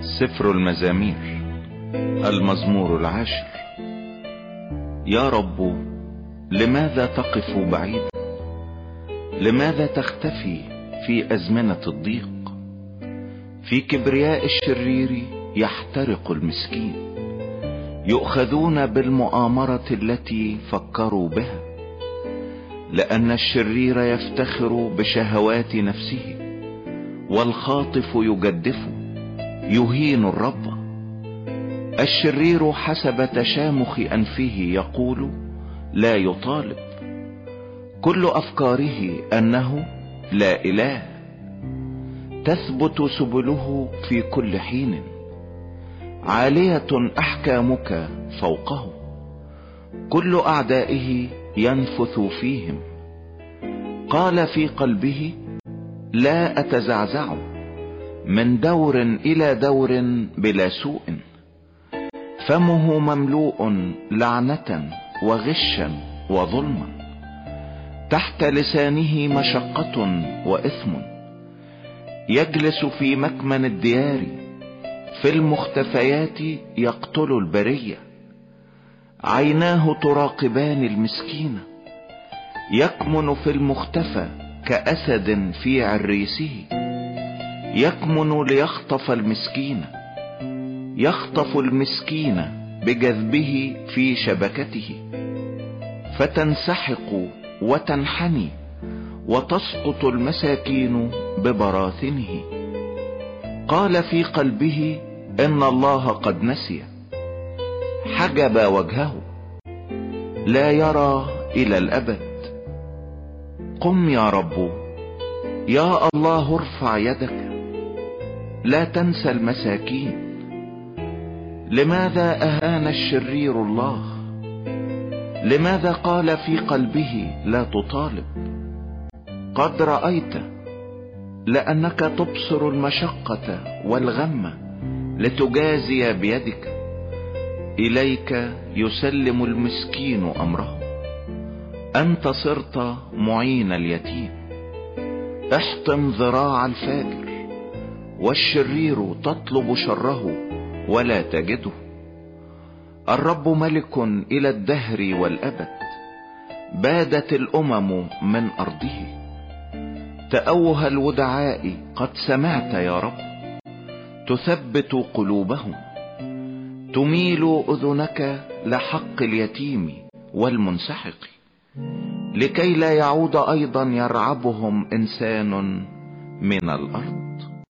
سفر المزامير، المزمور 10. يا رب، لماذا تقف بعيدا؟ لماذا تختفي في أزمنة الضيق؟ في كبرياء الشرير يحترق المسكين، يؤخذون بالمؤامرة التي فكروا بها، لأن الشرير يفتخر بشهوات نفسه، والخاطف يجدف يهين الرب. الشرير حسب تشامخ أنفه يقول لا يطالب، كل أفكاره أنه لا إله. تثبت سبله في كل حين، عالية أحكامك فوقه، كل أعدائه ينفث فيهم. قال في قلبه لا أتزعزع، من دور إلى دور بلا سوء. فمه مملوء لعنة وغشا وظلما، تحت لسانه مشقة وإثم. يجلس في مكمن الديار، في المختفيات يقتل البرية. عيناه تراقبان المسكين، يكمن في المختفى كأسد في عريسه. يكمن ليخطف المسكين، يخطف المسكين بجذبه في شبكته. فتنسحق وتنحني، وتسقط المساكين ببراثنه. قال في قلبه إن الله قد نسي، حجب وجهه لا يرى إلى الأبد. قم يا رب، يا الله ارفع يدك، لا تنسى المساكين. لماذا أهان الشرير الله؟ لماذا قال في قلبه لا تطالب؟ قد رأيت، لأنك تبصر المشقة والغم لتجازي بيدك. إليك يسلم المسكين أمره، أنت صرت معين اليتيم. احطم ذراع الفاجر، والشرير تطلب شره ولا تجده. الرب ملك إلى الدهر والأبد، بادت الأمم من أرضه. تأوه الودعاء قد سمعت يا رب، تثبت قلوبهم. تميل أذنك لحق اليتيم والمنسحق، لكي لا يعود أيضا يرعبهم إنسان من الأرض.